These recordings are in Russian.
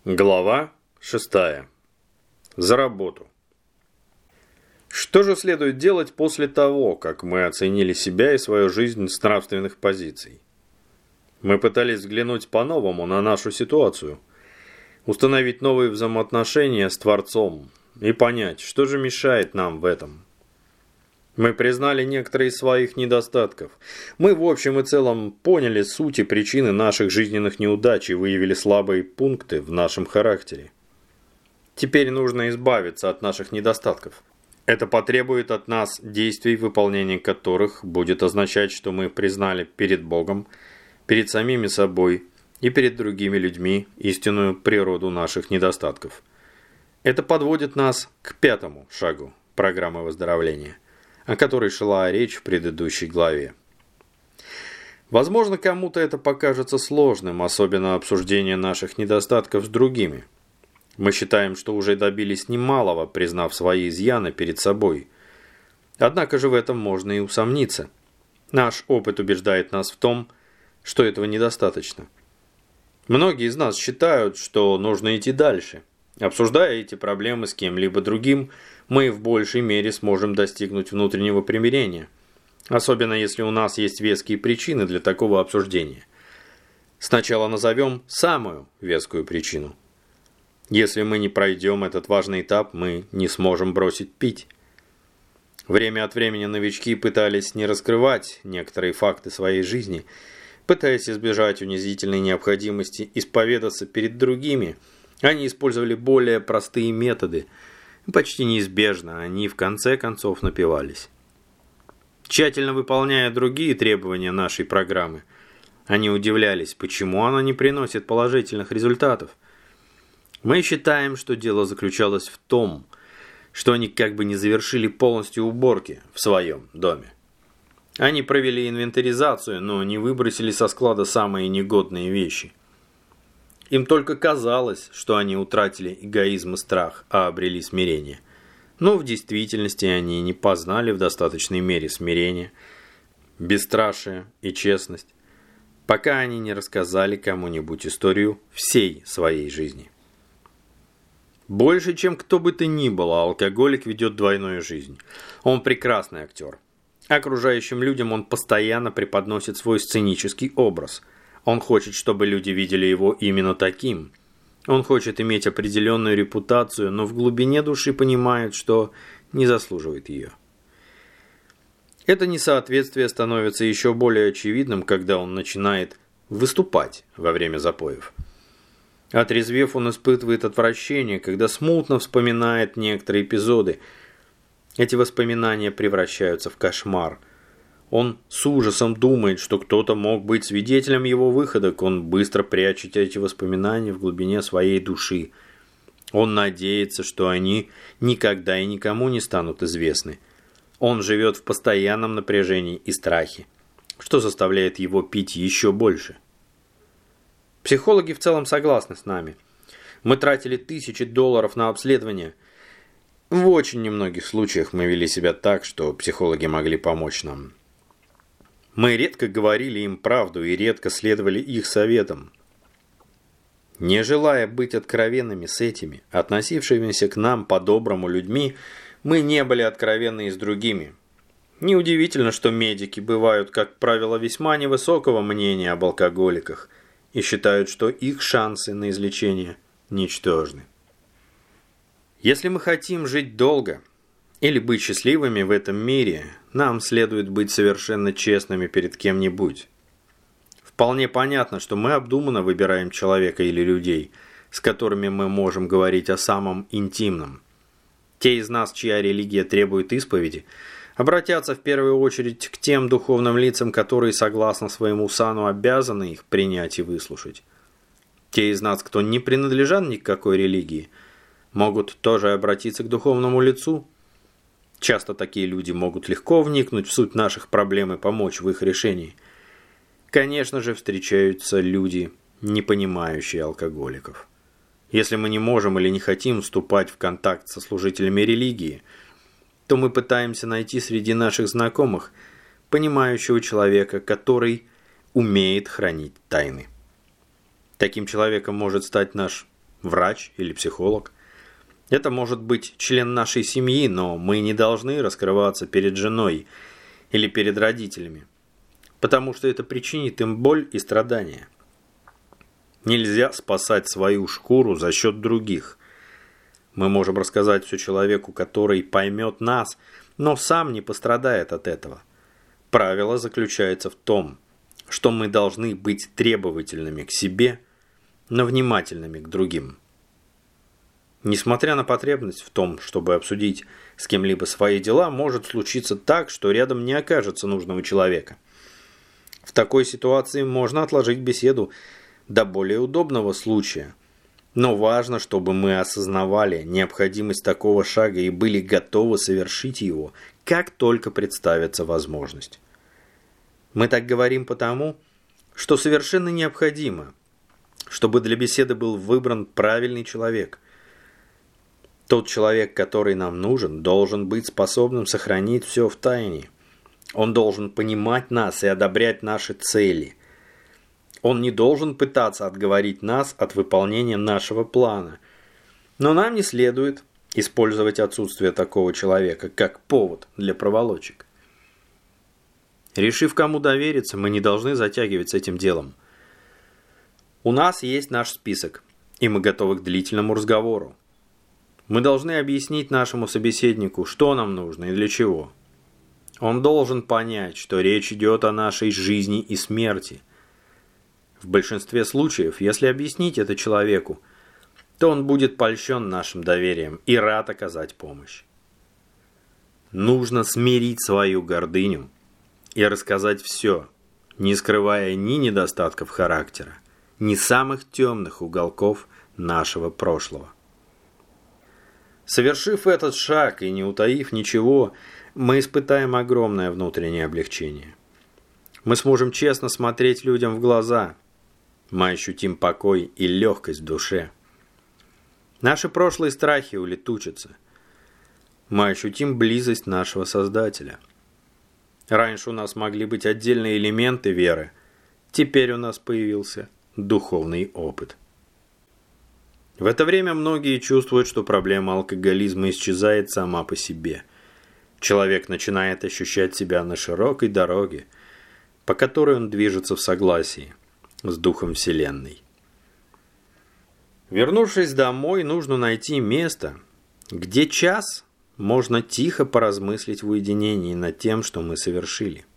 Глава 6. За работу. Что же следует делать после того, как мы оценили себя и свою жизнь с нравственных позиций? Мы пытались взглянуть по-новому на нашу ситуацию, установить новые взаимоотношения с Творцом и понять, что же мешает нам в этом. Мы признали некоторые из своих недостатков. Мы в общем и целом поняли суть и причины наших жизненных неудач и выявили слабые пункты в нашем характере. Теперь нужно избавиться от наших недостатков. Это потребует от нас действий, выполнение которых будет означать, что мы признали перед Богом, перед самими собой и перед другими людьми истинную природу наших недостатков. Это подводит нас к 5-му шагу программы выздоровления, о которой шла речь в предыдущей главе. Возможно, кому-то это покажется сложным, особенно обсуждение наших недостатков с другими. Мы считаем, что уже добились немалого, признав свои изъяны перед собой. Однако же в этом можно и усомниться. Наш опыт убеждает нас в том, что этого недостаточно. Многие из нас считают, что нужно идти дальше. Обсуждая эти проблемы с кем-либо другим, мы в большей мере сможем достигнуть внутреннего примирения, особенно если у нас есть веские причины для такого обсуждения. Сначала назовем самую вескую причину. Если мы не пройдем этот важный этап, мы не сможем бросить пить. Время от времени новички пытались не раскрывать некоторые факты своей жизни, пытаясь избежать унизительной необходимости исповедаться перед другими. Они использовали более простые методы. Почти неизбежно они в конце концов напивались. Тщательно выполняя другие требования нашей программы, они удивлялись, почему она не приносит положительных результатов. Мы считаем, что дело заключалось в том, что они как бы не завершили полностью уборки в своем доме. Они провели инвентаризацию, но не выбросили со склада самые негодные вещи. Им только казалось, что они утратили эгоизм и страх, а обрели смирение. Но в действительности они не познали в достаточной мере смирение, бесстрашие и честность, пока они не рассказали кому-нибудь историю всей своей жизни. Больше, чем кто бы то ни было, алкоголик ведет двойную жизнь. Он прекрасный актер. Окружающим людям он постоянно преподносит свой сценический образ. Он хочет, чтобы люди видели его именно таким. Он хочет иметь определенную репутацию, но в глубине души понимает, что не заслуживает ее. Это несоответствие становится еще более очевидным, когда он начинает выступать во время запоев. Отрезвев, он испытывает отвращение, когда смутно вспоминает некоторые эпизоды. Эти воспоминания превращаются в кошмар. Он с ужасом думает, что кто-то мог быть свидетелем его выходок. Он быстро прячет эти воспоминания в глубине своей души. Он надеется, что они никогда и никому не станут известны. Он живет в постоянном напряжении и страхе, что заставляет его пить еще больше. Психологи в целом согласны с нами. Мы тратили тысячи долларов на обследование. В очень немногих случаях мы вели себя так, что психологи могли помочь нам. Мы редко говорили им правду и редко следовали их советам. Не желая быть откровенными с этими, относившимися к нам по-доброму людьми, мы не были откровенны и с другими. Неудивительно, что медики бывают, как правило, весьма невысокого мнения об алкоголиках и считают, что их шансы на излечение ничтожны. Если мы хотим жить долго или быть счастливыми в этом мире, нам следует быть совершенно честными перед кем-нибудь. Вполне понятно, что мы обдуманно выбираем человека или людей, с которыми мы можем говорить о самом интимном. Те из нас, чья религия требует исповеди, обратятся в первую очередь к тем духовным лицам, которые, согласно своему сану, обязаны их принять и выслушать. Те из нас, кто не принадлежат ни к какой религии, могут тоже обратиться к духовному лицу. Часто такие люди могут легко вникнуть в суть наших проблем и помочь в их решении. Конечно же, встречаются люди, не понимающие алкоголиков. Если мы не можем или не хотим вступать в контакт со служителями религии, то мы пытаемся найти среди наших знакомых понимающего человека, который умеет хранить тайны. Таким человеком может стать наш врач или психолог. Это может быть член нашей семьи, но мы не должны раскрываться перед женой или перед родителями, потому что это причинит им боль и страдания. Нельзя спасать свою шкуру за счет других. Мы можем рассказать все человеку, который поймет нас, но сам не пострадает от этого. Правило заключается в том, что мы должны быть требовательными к себе, но внимательными к другим. Несмотря на потребность в том, чтобы обсудить с кем-либо свои дела, может случиться так, что рядом не окажется нужного человека. В такой ситуации можно отложить беседу до более удобного случая. Но важно, чтобы мы осознавали необходимость такого шага и были готовы совершить его, как только представится возможность. Мы так говорим потому, что совершенно необходимо, чтобы для беседы был выбран правильный человек. Тот человек, который нам нужен, должен быть способным сохранить все в тайне. Он должен понимать нас и одобрять наши цели. Он не должен пытаться отговорить нас от выполнения нашего плана. Но нам не следует использовать отсутствие такого человека как повод для проволочек. Решив, кому довериться, мы не должны затягивать с этим делом. У нас есть наш список, и мы готовы к длительному разговору. Мы должны объяснить нашему собеседнику, что нам нужно и для чего. Он должен понять, что речь идет о нашей жизни и смерти. В большинстве случаев, если объяснить это человеку, то он будет польщен нашим доверием и рад оказать помощь. Нужно смирить свою гордыню и рассказать все, не скрывая ни недостатков характера, ни самых темных уголков нашего прошлого. Совершив этот шаг и не утаив ничего, мы испытаем огромное внутреннее облегчение. Мы сможем честно смотреть людям в глаза. Мы ощутим покой и легкость в душе. Наши прошлые страхи улетучатся. Мы ощутим близость нашего Создателя. Раньше у нас могли быть отдельные элементы веры. Теперь у нас появился духовный опыт. В это время многие чувствуют, что проблема алкоголизма исчезает сама по себе. Человек начинает ощущать себя на широкой дороге, по которой он движется в согласии с Духом Вселенной. Вернувшись домой, нужно найти место, где час можно тихо поразмыслить в уединении над тем, что мы совершили.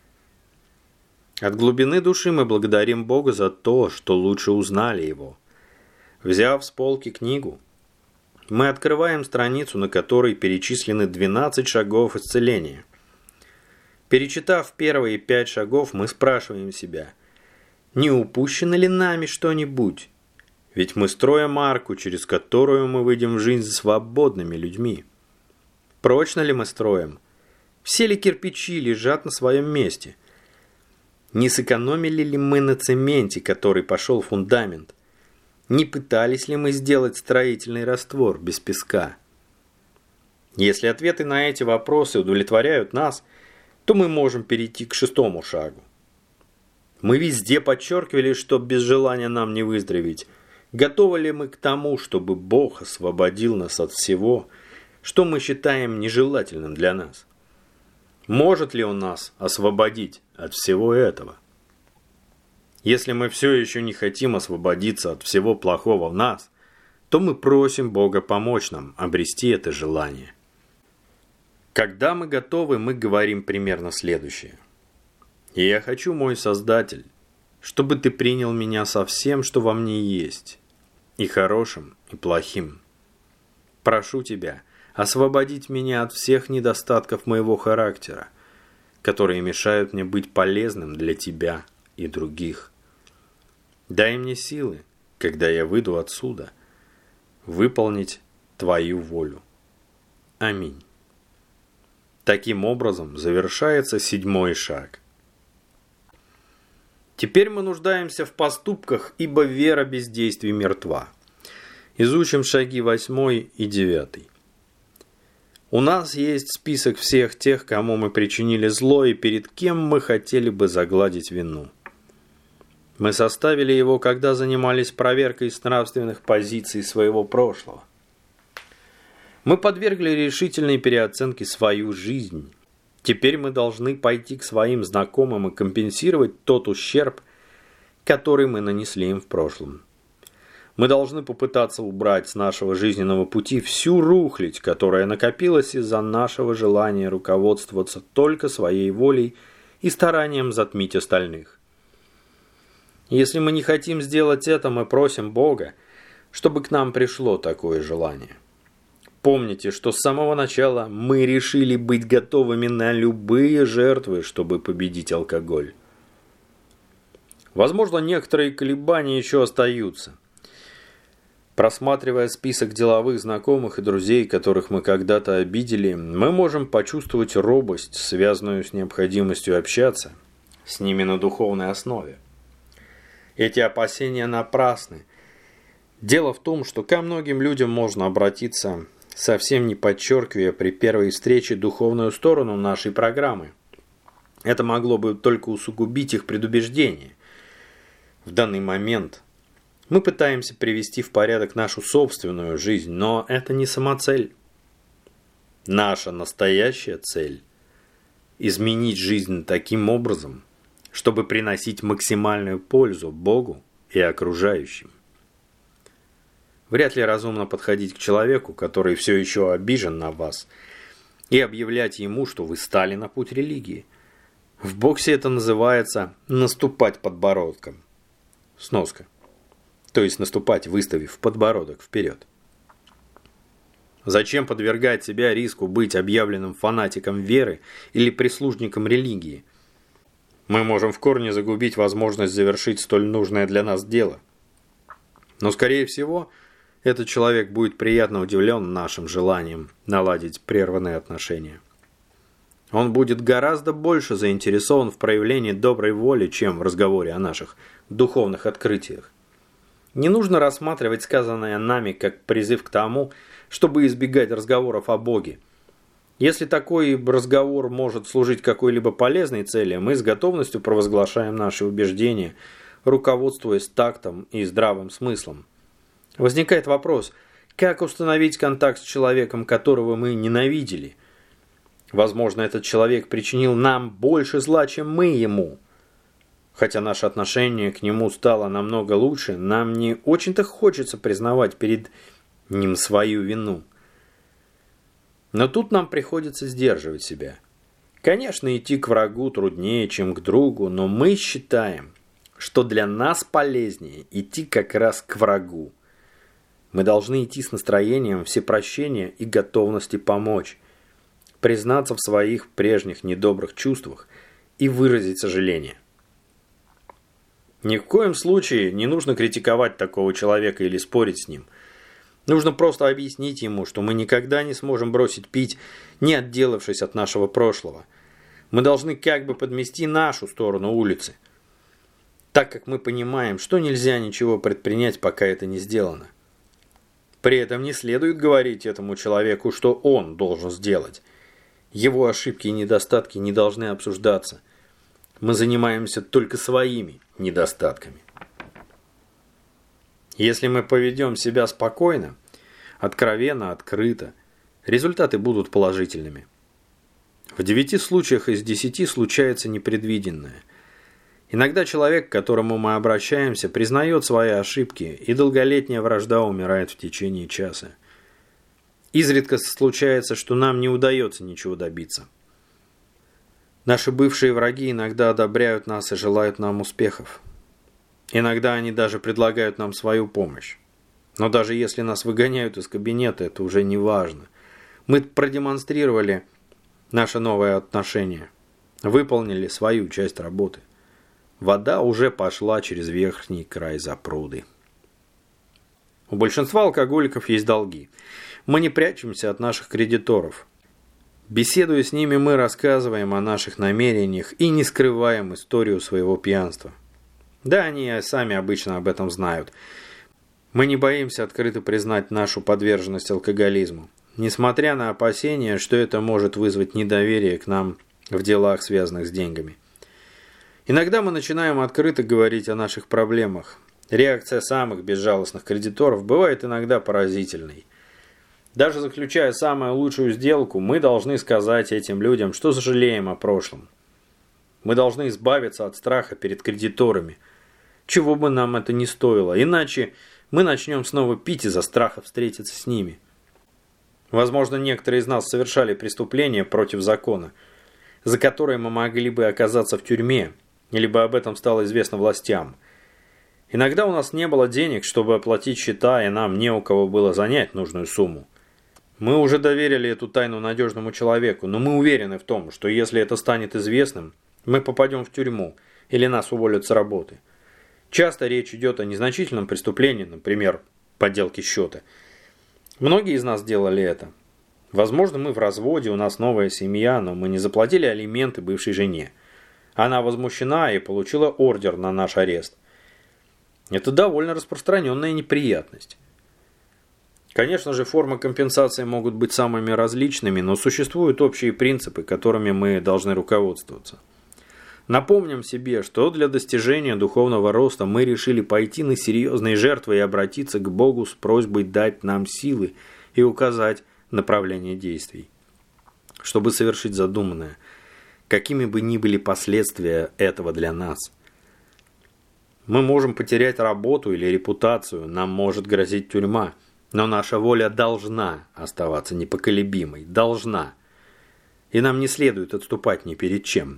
От глубины души мы благодарим Бога за то, что лучше узнали Его. Взяв с полки книгу, мы открываем страницу, на которой перечислены 12 шагов исцеления. Перечитав первые 5 шагов, мы спрашиваем себя, не упущено ли нами что-нибудь? Ведь мы строим арку, через которую мы выйдем в жизнь свободными людьми. Прочно ли мы строим? Все ли кирпичи лежат на своем месте? Не сэкономили ли мы на цементе, который пошел в фундамент? Не пытались ли мы сделать строительный раствор без песка? Если ответы на эти вопросы удовлетворяют нас, то мы можем перейти к 6-му шагу. Мы везде подчеркивали, что без желания нам не выздороветь. Готовы ли мы к тому, чтобы Бог освободил нас от всего, что мы считаем нежелательным для нас? Может ли Он нас освободить от всего этого? Если мы все еще не хотим освободиться от всего плохого в нас, то мы просим Бога помочь нам обрести это желание. Когда мы готовы, мы говорим примерно следующее. «И я хочу, мой Создатель, чтобы Ты принял меня со всем, что во мне есть, и хорошим, и плохим. Прошу Тебя освободить меня от всех недостатков моего характера, которые мешают мне быть полезным для Тебя и других. Дай мне силы, когда я выйду отсюда, выполнить Твою волю. Аминь». Таким образом завершается 7-й шаг. Теперь мы нуждаемся в поступках, ибо вера без действий мертва. Изучим шаги 8 и 9. У нас есть список всех тех, кому мы причинили зло и перед кем мы хотели бы загладить вину. Мы составили его, когда занимались проверкой нравственных позиций своего прошлого. Мы подвергли решительной переоценке свою жизнь. Теперь мы должны пойти к своим знакомым и компенсировать тот ущерб, который мы нанесли им в прошлом. Мы должны попытаться убрать с нашего жизненного пути всю рухлядь, которая накопилась из-за нашего желания руководствоваться только своей волей и старанием затмить остальных. Если мы не хотим сделать это, мы просим Бога, чтобы к нам пришло такое желание. Помните, что с самого начала мы решили быть готовыми на любые жертвы, чтобы победить алкоголь. Возможно, некоторые колебания еще остаются. Просматривая список деловых знакомых и друзей, которых мы когда-то обидели, мы можем почувствовать робость, связанную с необходимостью общаться с ними на духовной основе. Эти опасения напрасны. Дело в том, что ко многим людям можно обратиться, совсем не подчеркивая при первой встрече духовную сторону нашей программы. Это могло бы только усугубить их предубеждение. В данный момент мы пытаемся привести в порядок нашу собственную жизнь, но это не самоцель. Наша настоящая цель – изменить жизнь таким образом, чтобы приносить максимальную пользу Богу и окружающим. Вряд ли разумно подходить к человеку, который все еще обижен на вас, и объявлять ему, что вы стали на путь религии. В боксе это называется «наступать подбородком». Сноска. То есть наступать, выставив подбородок вперед. Зачем подвергать себя риску быть объявленным фанатиком веры или прислужником религии? Мы можем в корне загубить возможность завершить столь нужное для нас дело. Но, скорее всего, этот человек будет приятно удивлен нашим желанием наладить прерванные отношения. Он будет гораздо больше заинтересован в проявлении доброй воли, чем в разговоре о наших духовных открытиях. Не нужно рассматривать сказанное нами как призыв к тому, чтобы избегать разговоров о Боге. Если такой разговор может служить какой-либо полезной цели, мы с готовностью провозглашаем наши убеждения, руководствуясь тактом и здравым смыслом. Возникает вопрос, как установить контакт с человеком, которого мы ненавидели? Возможно, этот человек причинил нам больше зла, чем мы ему. Хотя наше отношение к нему стало намного лучше, нам не очень-то хочется признавать перед ним свою вину. Но тут нам приходится сдерживать себя. Конечно, идти к врагу труднее, чем к другу, но мы считаем, что для нас полезнее идти как раз к врагу. Мы должны идти с настроением всепрощения и готовности помочь, признаться в своих прежних недобрых чувствах и выразить сожаление. Ни в коем случае не нужно критиковать такого человека или спорить с ним. Нужно просто объяснить ему, что мы никогда не сможем бросить пить, не отделавшись от нашего прошлого. Мы должны как бы подмести нашу сторону улицы, так как мы понимаем, что нельзя ничего предпринять, пока это не сделано. При этом не следует говорить этому человеку, что он должен сделать. Его ошибки и недостатки не должны обсуждаться. Мы занимаемся только своими недостатками. Если мы поведем себя спокойно, откровенно, открыто, результаты будут положительными. В 9 случаях из 10 случается непредвиденное. Иногда человек, к которому мы обращаемся, признает свои ошибки, и долголетняя вражда умирает в течение часа. Изредка случается, что нам не удается ничего добиться. Наши бывшие враги иногда одобряют нас и желают нам успехов. Иногда они даже предлагают нам свою помощь. Но даже если нас выгоняют из кабинета, это уже не важно. Мы продемонстрировали наше новое отношение, выполнили свою часть работы. Вода уже пошла через верхний край запруды. У большинства алкоголиков есть долги. Мы не прячемся от наших кредиторов. Беседуя с ними, мы рассказываем о наших намерениях и не скрываем историю своего пьянства. Да, они сами обычно об этом знают. Мы не боимся открыто признать нашу подверженность алкоголизму, несмотря на опасения, что это может вызвать недоверие к нам в делах, связанных с деньгами. Иногда мы начинаем открыто говорить о наших проблемах. Реакция самых безжалостных кредиторов бывает иногда поразительной. Даже заключая самую лучшую сделку, мы должны сказать этим людям, что сожалеем о прошлом. Мы должны избавиться от страха перед кредиторами, чего бы нам это ни стоило, иначе мы начнем снова пить из-за страха встретиться с ними. Возможно, некоторые из нас совершали преступления против закона, за которые мы могли бы оказаться в тюрьме, или бы об этом стало известно властям. Иногда у нас не было денег, чтобы оплатить счета, и нам не у кого было занять нужную сумму. Мы уже доверили эту тайну надежному человеку, но мы уверены в том, что если это станет известным, мы попадем в тюрьму или нас уволят с работы. Часто речь идет о незначительном преступлении, например, подделке счета. Многие из нас делали это. Возможно, мы в разводе, у нас новая семья, но мы не заплатили алименты бывшей жене. Она возмущена и получила ордер на наш арест. Это довольно распространенная неприятность. Конечно же, формы компенсации могут быть самыми различными, но существуют общие принципы, которыми мы должны руководствоваться. Напомним себе, что для достижения духовного роста мы решили пойти на серьезные жертвы и обратиться к Богу с просьбой дать нам силы и указать направление действий, чтобы совершить задуманное, какими бы ни были последствия этого для нас. Мы можем потерять работу или репутацию, нам может грозить тюрьма, но наша воля должна оставаться непоколебимой, должна. И нам не следует отступать ни перед чем.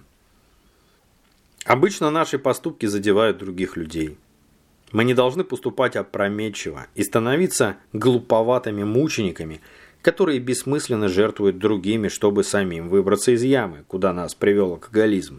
Обычно наши поступки задевают других людей. Мы не должны поступать опрометчиво и становиться глуповатыми мучениками, которые бессмысленно жертвуют другими, чтобы самим выбраться из ямы, куда нас привел алкоголизм.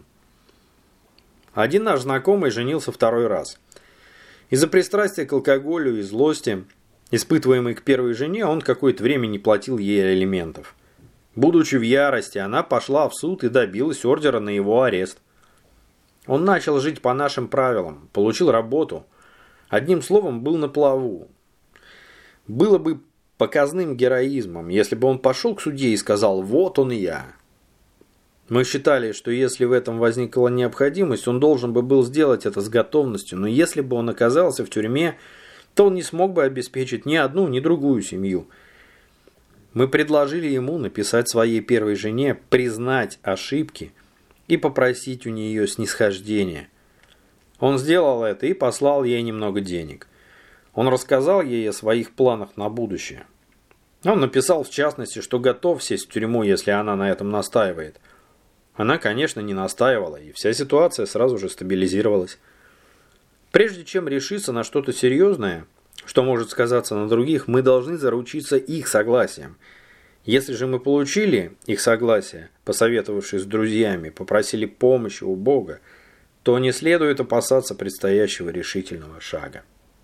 Один наш знакомый женился второй раз. Из-за пристрастия к алкоголю и злости, испытываемой к первой жене, он какое-то время не платил ей алиментов. Будучи в ярости, она пошла в суд и добилась ордера на его арест. Он начал жить по нашим правилам, получил работу. Одним словом, был на плаву. Было бы показным героизмом, если бы он пошел к судье и сказал «вот он и я». Мы считали, что если в этом возникла необходимость, он должен бы был сделать это с готовностью, но если бы он оказался в тюрьме, то он не смог бы обеспечить ни одну, ни другую семью. Мы предложили ему написать своей первой жене, признать ошибки и попросить у нее снисхождения. Он сделал это и послал ей немного денег. Он рассказал ей о своих планах на будущее. Он написал в частности, что готов сесть в тюрьму, если она на этом настаивает. Она, конечно, не настаивала, и вся ситуация сразу же стабилизировалась. Прежде чем решиться на что-то серьезное, что может сказаться на других, мы должны заручиться их согласием. Если же мы получили их согласие, посоветовавшись с друзьями, попросили помощи у Бога, то не следует опасаться предстоящего решительного шага.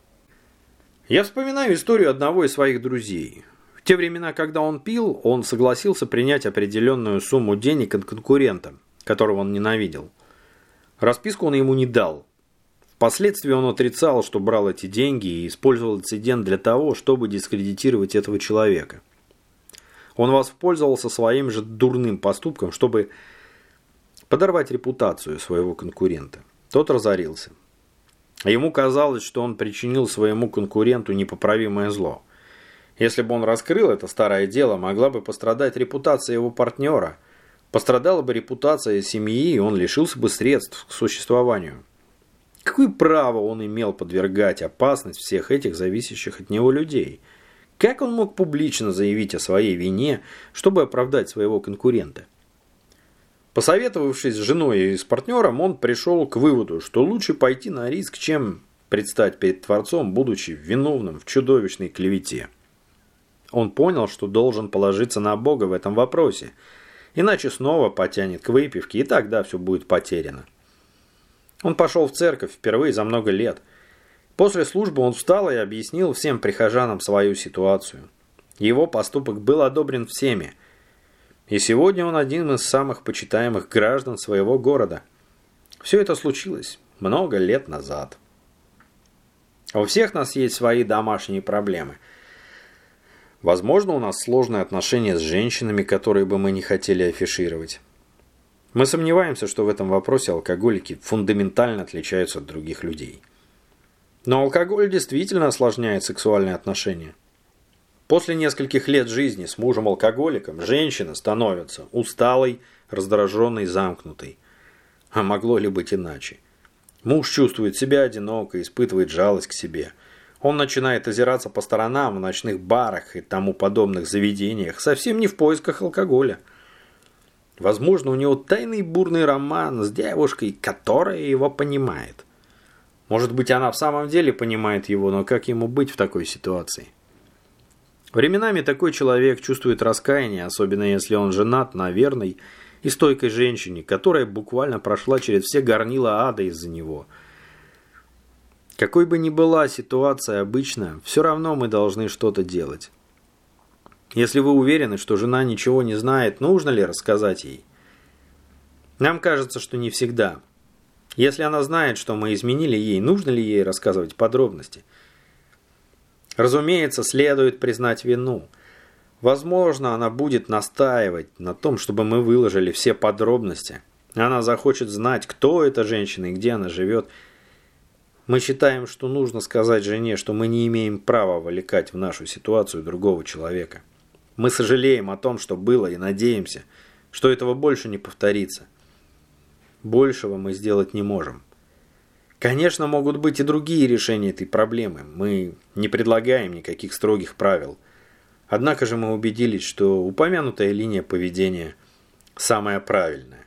Я вспоминаю историю одного из своих друзей. В те времена, когда он пил, он согласился принять определенную сумму денег от конкурента, которого он ненавидел. Расписку он ему не дал. Впоследствии он отрицал, что брал эти деньги и использовал инцидент для того, чтобы дискредитировать этого человека. Он воспользовался своим же дурным поступком, чтобы подорвать репутацию своего конкурента. Тот разорился. Ему казалось, что он причинил своему конкуренту непоправимое зло. Если бы он раскрыл это старое дело, могла бы пострадать репутация его партнера, пострадала бы репутация семьи, и он лишился бы средств к существованию. Какое право он имел подвергать опасность всех этих зависящих от него людей? Как он мог публично заявить о своей вине, чтобы оправдать своего конкурента? Посоветовавшись с женой и с партнером, он пришел к выводу, что лучше пойти на риск, чем предстать перед Творцом, будучи виновным в чудовищной клевете. Он понял, что должен положиться на Бога в этом вопросе, иначе снова потянет к выпивке, и тогда все будет потеряно. Он пошел в церковь впервые за много лет. После службы он встал и объяснил всем прихожанам свою ситуацию. Его поступок был одобрен всеми. И сегодня он один из самых почитаемых граждан своего города. Все это случилось много лет назад. У всех нас есть свои домашние проблемы. Возможно, у нас сложные отношения с женщинами, которые бы мы не хотели афишировать. Мы сомневаемся, что в этом вопросе алкоголики фундаментально отличаются от других людей. Но алкоголь действительно осложняет сексуальные отношения. После нескольких лет жизни с мужем-алкоголиком женщина становится усталой, раздраженной, замкнутой. А могло ли быть иначе? Муж чувствует себя одиноко, испытывает жалость к себе. Он начинает озираться по сторонам в ночных барах и тому подобных заведениях, совсем не в поисках алкоголя. Возможно, у него тайный бурный роман с девушкой, которая его понимает. Может быть, она в самом деле понимает его, но как ему быть в такой ситуации? Временами такой человек чувствует раскаяние, особенно если он женат на верной и стойкой женщине, которая буквально прошла через все горнила ада из-за него. Какой бы ни была ситуация обычно, все равно мы должны что-то делать. Если вы уверены, что жена ничего не знает, нужно ли рассказать ей? Нам кажется, что не всегда. Если она знает, что мы изменили ей, нужно ли ей рассказывать подробности? Разумеется, следует признать вину. Возможно, она будет настаивать на том, чтобы мы выложили все подробности. Она захочет знать, кто эта женщина и где она живет. Мы считаем, что нужно сказать жене, что мы не имеем права вовлекать в нашу ситуацию другого человека. Мы сожалеем о том, что было, и надеемся, что этого больше не повторится. Большего мы сделать не можем. Конечно, могут быть и другие решения этой проблемы. Мы не предлагаем никаких строгих правил. Однако же мы убедились, что упомянутая линия поведения самая правильная.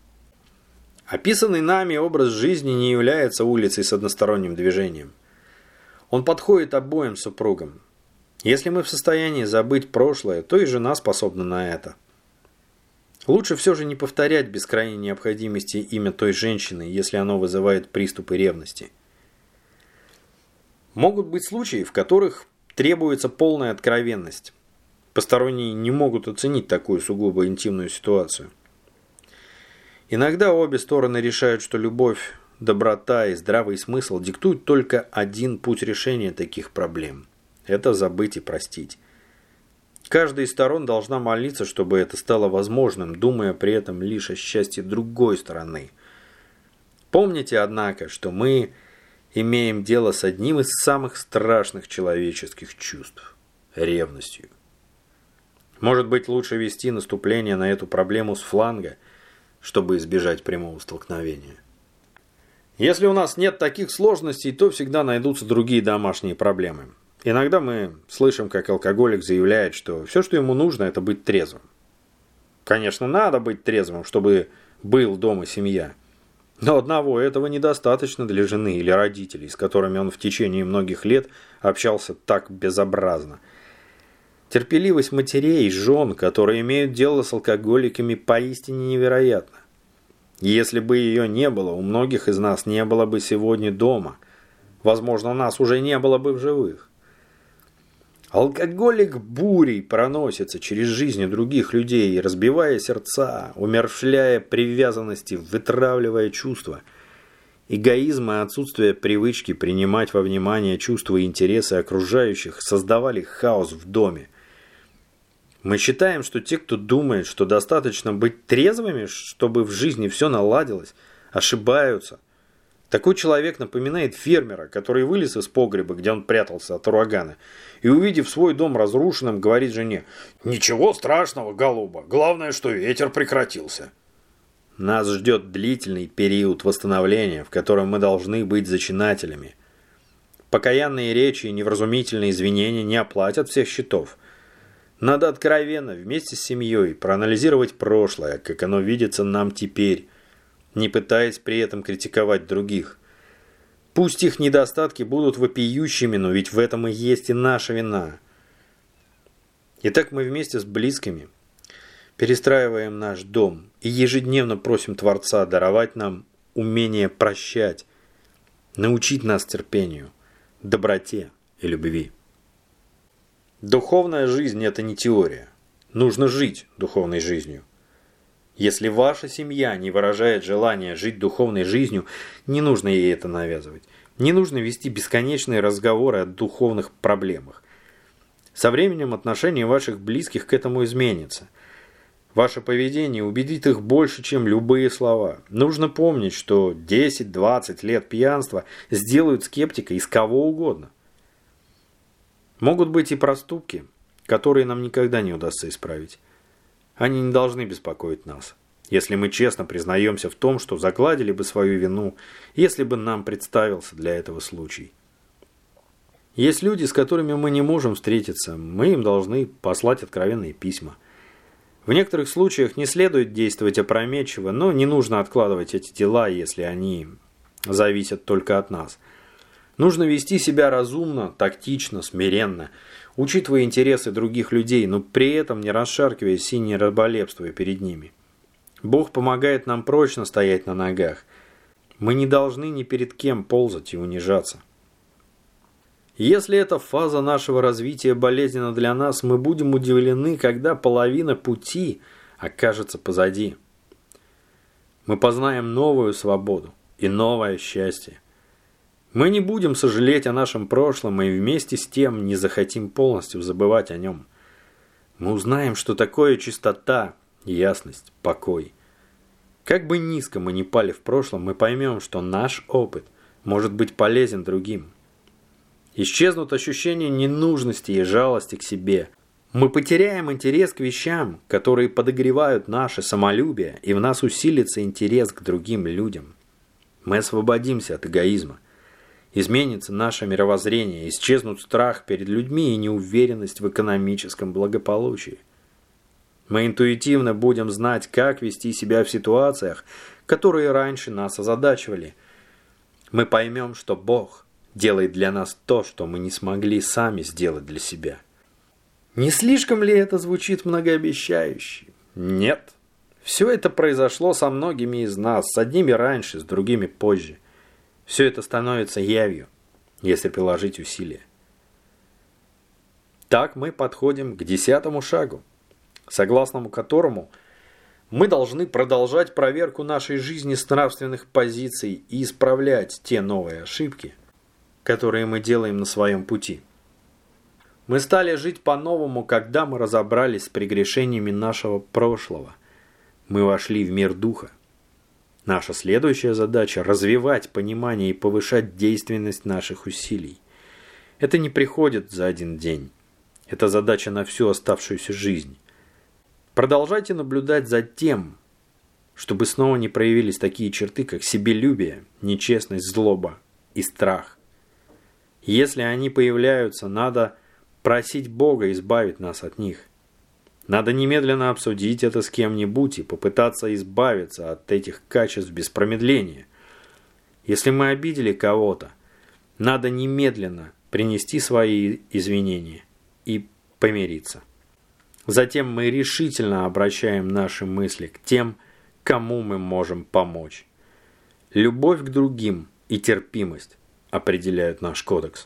Описанный нами образ жизни не является улицей с односторонним движением. Он подходит обоим супругам. Если мы в состоянии забыть прошлое, то и жена способна на это. Лучше все же не повторять без крайней необходимости имя той женщины, если оно вызывает приступы ревности. Могут быть случаи, в которых требуется полная откровенность. Посторонние не могут оценить такую сугубо интимную ситуацию. Иногда обе стороны решают, что любовь, доброта и здравый смысл диктуют только один путь решения таких проблем. Это забыть и простить. Каждая из сторон должна молиться, чтобы это стало возможным, думая при этом лишь о счастье другой стороны. Помните, однако, что мы имеем дело с одним из самых страшных человеческих чувств – ревностью. Может быть, лучше вести наступление на эту проблему с фланга, чтобы избежать прямого столкновения. Если у нас нет таких сложностей, то всегда найдутся другие домашние проблемы. Иногда мы слышим, как алкоголик заявляет, что все, что ему нужно, это быть трезвым. Конечно, надо быть трезвым, чтобы был дома семья. Но одного этого недостаточно для жены или родителей, с которыми он в течение многих лет общался так безобразно. Терпеливость матерей и жен, которые имеют дело с алкоголиками, поистине невероятна. Если бы ее не было, у многих из нас не было бы сегодня дома. Возможно, нас уже не было бы в живых. Алкоголик бурей проносится через жизни других людей, разбивая сердца, умерщвляя привязанности, вытравливая чувства. Эгоизм и отсутствие привычки принимать во внимание чувства и интересы окружающих создавали хаос в доме. Мы считаем, что те, кто думает, что достаточно быть трезвыми, чтобы в жизни все наладилось, ошибаются. Такой человек напоминает фермера, который вылез из погреба, где он прятался от урагана, и, увидев свой дом разрушенным, говорит жене: «Ничего страшного, голуба, главное, что ветер прекратился». Нас ждет длительный период восстановления, в котором мы должны быть зачинателями. Покаянные речи и невразумительные извинения не оплатят всех счетов. Надо откровенно, вместе с семьей, проанализировать прошлое, как оно видится нам теперь, не пытаясь при этом критиковать других. Пусть их недостатки будут вопиющими, но ведь в этом и есть и наша вина. Итак, мы вместе с близкими перестраиваем наш дом и ежедневно просим Творца даровать нам умение прощать, научить нас терпению, доброте и любви. Духовная жизнь – это не теория. Нужно жить духовной жизнью. Если ваша семья не выражает желания жить духовной жизнью, не нужно ей это навязывать. Не нужно вести бесконечные разговоры о духовных проблемах. Со временем отношение ваших близких к этому изменится. Ваше поведение убедит их больше, чем любые слова. Нужно помнить, что 10-20 лет пьянства сделают скептика из кого угодно. Могут быть и проступки, которые нам никогда не удастся исправить. Они не должны беспокоить нас, если мы честно признаемся в том, что загладили бы свою вину, если бы нам представился для этого случай. Есть люди, с которыми мы не можем встретиться, мы им должны послать откровенные письма. В некоторых случаях не следует действовать опрометчиво, но не нужно откладывать эти дела, если они зависят только от нас. Нужно вести себя разумно, тактично, смиренно, учитывая интересы других людей, но при этом не расшаркиваясь и не раболепствуя перед ними. Бог помогает нам прочно стоять на ногах. Мы не должны ни перед кем ползать и унижаться. Если эта фаза нашего развития болезненна для нас, мы будем удивлены, когда половина пути окажется позади. Мы познаем новую свободу и новое счастье. Мы не будем сожалеть о нашем прошлом и вместе с тем не захотим полностью забывать о нем. Мы узнаем, что такое чистота, ясность, покой. Как бы низко мы ни пали в прошлом, мы поймем, что наш опыт может быть полезен другим. Исчезнут ощущения ненужности и жалости к себе. Мы потеряем интерес к вещам, которые подогревают наше самолюбие, и в нас усилится интерес к другим людям. Мы освободимся от эгоизма. Изменится наше мировоззрение, исчезнут страх перед людьми и неуверенность в экономическом благополучии. Мы интуитивно будем знать, как вести себя в ситуациях, которые раньше нас озадачивали. Мы поймем, что Бог делает для нас то, что мы не смогли сами сделать для себя. Не слишком ли это звучит многообещающе? Нет. Все это произошло со многими из нас, с одними раньше, с другими позже. Все это становится явью, если приложить усилия. Так мы подходим к 10-му шагу, согласно которому мы должны продолжать проверку нашей жизни с нравственных позиций и исправлять те новые ошибки, которые мы делаем на своем пути. Мы стали жить по-новому, когда мы разобрались с прегрешениями нашего прошлого. Мы вошли в мир духа. Наша следующая задача – развивать понимание и повышать действенность наших усилий. Это не приходит за один день. Это задача на всю оставшуюся жизнь. Продолжайте наблюдать за тем, чтобы снова не проявились такие черты, как себелюбие, нечестность, злоба и страх. Если они появляются, надо просить Бога избавить нас от них. Надо немедленно обсудить это с кем-нибудь и попытаться избавиться от этих качеств без промедления. Если мы обидели кого-то, надо немедленно принести свои извинения и помириться. Затем мы решительно обращаем наши мысли к тем, кому мы можем помочь. Любовь к другим и терпимость определяют наш кодекс.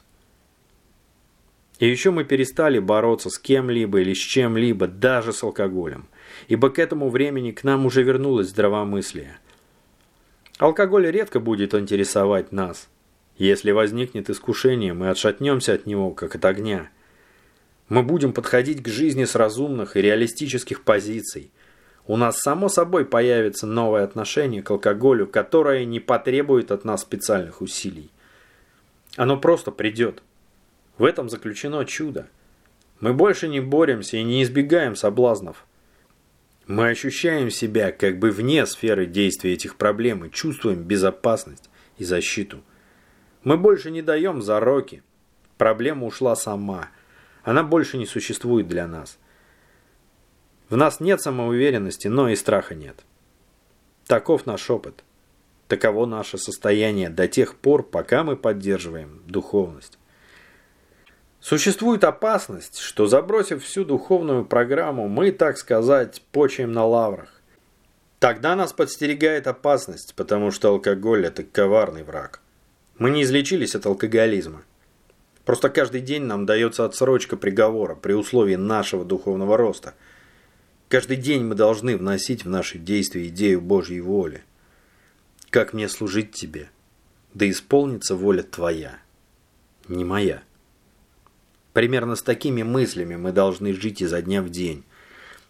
И еще мы перестали бороться с кем-либо или с чем-либо, даже с алкоголем, ибо к этому времени к нам уже вернулось здравомыслие. Алкоголь редко будет интересовать нас. Если возникнет искушение, мы отшатнемся от него, как от огня. Мы будем подходить к жизни с разумных и реалистических позиций. У нас само собой появится новое отношение к алкоголю, которое не потребует от нас специальных усилий. Оно просто придет. В этом заключено чудо. Мы больше не боремся и не избегаем соблазнов. Мы ощущаем себя как бы вне сферы действия этих проблем и чувствуем безопасность и защиту. Мы больше не даем зароки. Проблема ушла сама. Она больше не существует для нас. В нас нет самоуверенности, но и страха нет. Таков наш опыт. Таково наше состояние до тех пор, пока мы поддерживаем духовность. Существует опасность, что, забросив всю духовную программу, мы, так сказать, почаем на лаврах. Тогда нас подстерегает опасность, потому что алкоголь – это коварный враг. Мы не излечились от алкоголизма. Просто каждый день нам дается отсрочка приговора при условии нашего духовного роста. Каждый день мы должны вносить в наши действия идею Божьей воли. Как мне служить тебе? Да исполнится воля твоя, не моя. Примерно с такими мыслями мы должны жить изо дня в день.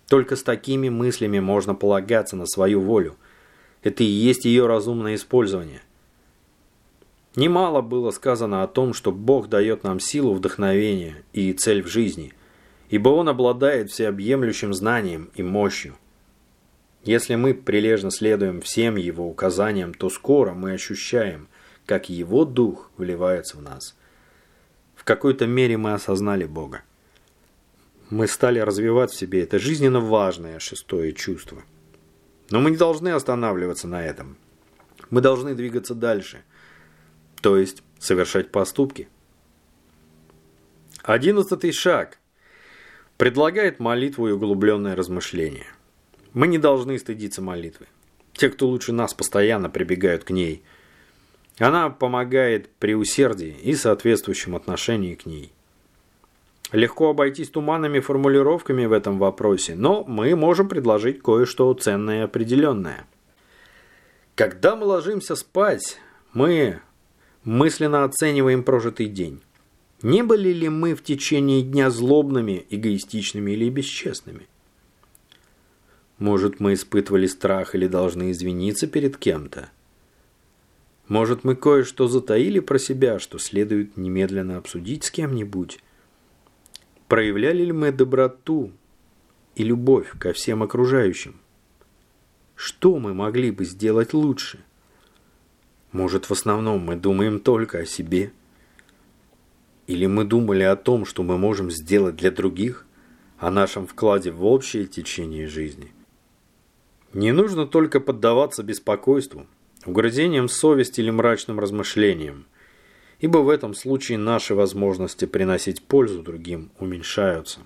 Только с такими мыслями можно полагаться на свою волю. Это и есть ее разумное использование. Немало было сказано о том, что Бог дает нам силу, вдохновение и цель в жизни, ибо Он обладает всеобъемлющим знанием и мощью. Если мы прилежно следуем всем Его указаниям, то скоро мы ощущаем, как Его Дух вливается в нас. В какой-то мере мы осознали Бога. Мы стали развивать в себе это жизненно важное шестое чувство. Но мы не должны останавливаться на этом. Мы должны двигаться дальше, то есть совершать поступки. 11-й шаг предлагает молитву и углубленное размышление. Мы не должны стыдиться молитвы. Те, кто лучше нас, постоянно прибегают к ней. Она помогает при усердии и соответствующем отношении к ней. Легко обойтись туманными формулировками в этом вопросе, но мы можем предложить кое-что ценное и определенное. Когда мы ложимся спать, мы мысленно оцениваем прожитый день. Не были ли мы в течение дня злобными, эгоистичными или бесчестными? Может, мы испытывали страх или должны извиниться перед кем-то? Может, мы кое-что затаили про себя, что следует немедленно обсудить с кем-нибудь? Проявляли ли мы доброту и любовь ко всем окружающим? Что мы могли бы сделать лучше? Может, в основном мы думаем только о себе? Или мы думали о том, что мы можем сделать для других, о нашем вкладе в общее течение жизни? Не нужно только поддаваться беспокойству, угрызениям совести или мрачным размышлениям, ибо в этом случае наши возможности приносить пользу другим уменьшаются.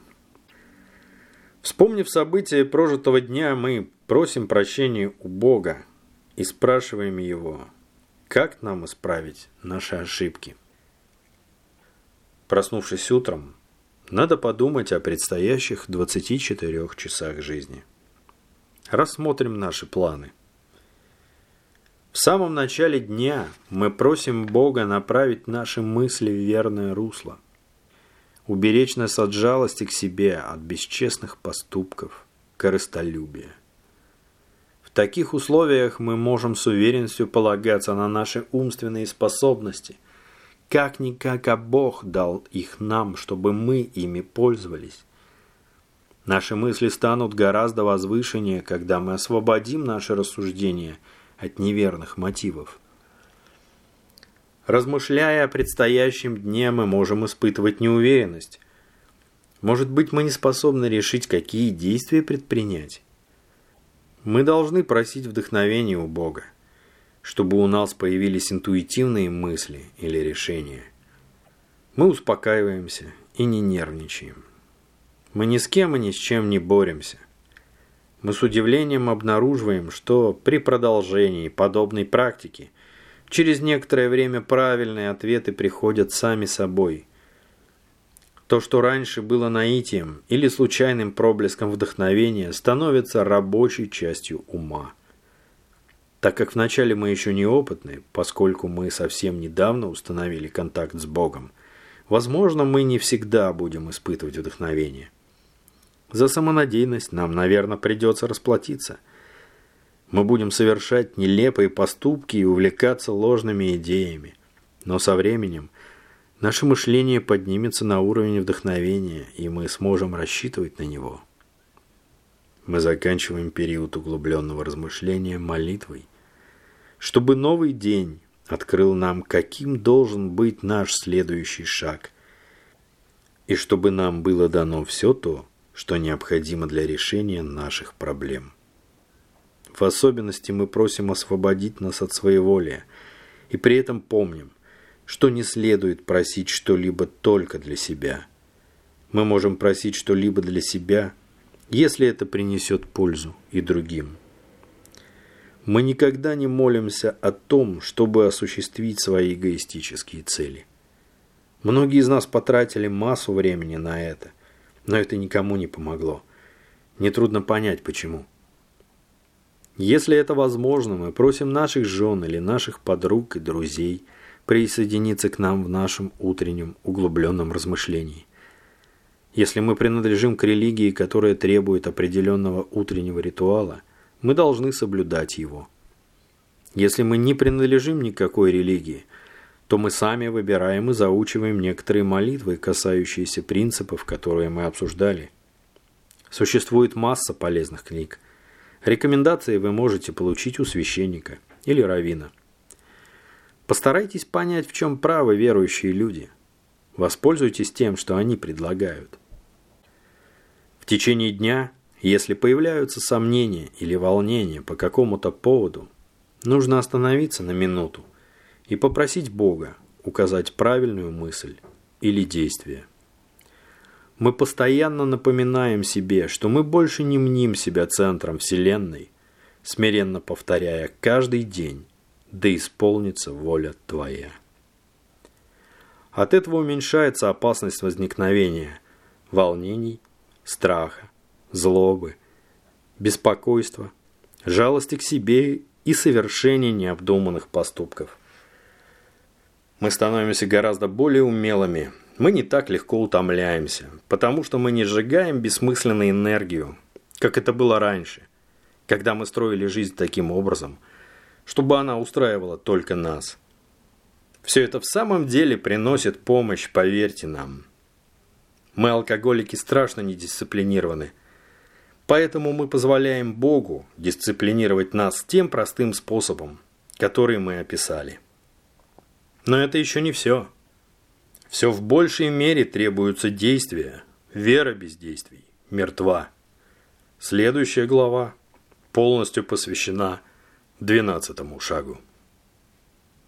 Вспомнив события прожитого дня, мы просим прощения у Бога и спрашиваем Его, как нам исправить наши ошибки. Проснувшись утром, надо подумать о предстоящих 24 часах жизни. Рассмотрим наши планы. В самом начале дня мы просим Бога направить наши мысли в верное русло, уберечь нас от жалости к себе, от бесчестных поступков, корыстолюбия. В таких условиях мы можем с уверенностью полагаться на наши умственные способности, как-никак, а Бог дал их нам, чтобы мы ими пользовались. Наши мысли станут гораздо возвышеннее, когда мы освободим наши рассуждения от неверных мотивов. Размышляя о предстоящем дне, мы можем испытывать неуверенность. Может быть, мы не способны решить, какие действия предпринять. Мы должны просить вдохновения у Бога, чтобы у нас появились интуитивные мысли или решения. Мы успокаиваемся и не нервничаем. Мы ни с кем и ни с чем не боремся. Мы с удивлением обнаруживаем, что при продолжении подобной практики через некоторое время правильные ответы приходят сами собой. То, что раньше было наитием или случайным проблеском вдохновения, становится рабочей частью ума. Так как вначале мы еще неопытны, поскольку мы совсем недавно установили контакт с Богом, возможно, мы не всегда будем испытывать вдохновение. За самонадеянность нам, наверное, придется расплатиться. Мы будем совершать нелепые поступки и увлекаться ложными идеями. Но со временем наше мышление поднимется на уровень вдохновения, и мы сможем рассчитывать на него. Мы заканчиваем период углубленного размышления молитвой, чтобы новый день открыл нам, каким должен быть наш следующий шаг, и чтобы нам было дано все то, что необходимо для решения наших проблем. В особенности мы просим освободить нас от своеволия, и при этом помним, что не следует просить что-либо только для себя. Мы можем просить что-либо для себя, если это принесет пользу и другим. Мы никогда не молимся о том, чтобы осуществить свои эгоистические цели. Многие из нас потратили массу времени на это, но это никому не помогло. Нетрудно понять, почему. Если это возможно, мы просим наших жен или наших подруг и друзей присоединиться к нам в нашем утреннем углубленном размышлении. Если мы принадлежим к религии, которая требует определенного утреннего ритуала, мы должны соблюдать его. Если мы не принадлежим никакой религии, то мы сами выбираем и заучиваем некоторые молитвы, касающиеся принципов, которые мы обсуждали. Существует масса полезных книг. Рекомендации вы можете получить у священника или раввина. Постарайтесь понять, в чем правы верующие люди. Воспользуйтесь тем, что они предлагают. В течение дня, если появляются сомнения или волнения по какому-то поводу, нужно остановиться на минуту и попросить Бога указать правильную мысль или действие. Мы постоянно напоминаем себе, что мы больше не мним себя центром Вселенной, смиренно повторяя каждый день: «Да исполнится воля Твоя». От этого уменьшается опасность возникновения волнений, страха, злобы, беспокойства, жалости к себе и совершения необдуманных поступков. Мы становимся гораздо более умелыми, мы не так легко утомляемся, потому что мы не сжигаем бессмысленную энергию, как это было раньше, когда мы строили жизнь таким образом, чтобы она устраивала только нас. Все это в самом деле приносит помощь, поверьте нам. Мы, алкоголики, страшно недисциплинированы, поэтому мы позволяем Богу дисциплинировать нас тем простым способом, который мы описали. Но это еще не все. Все в большей мере требуются действия. Вера без действий мертва. Следующая глава полностью посвящена 12-му шагу.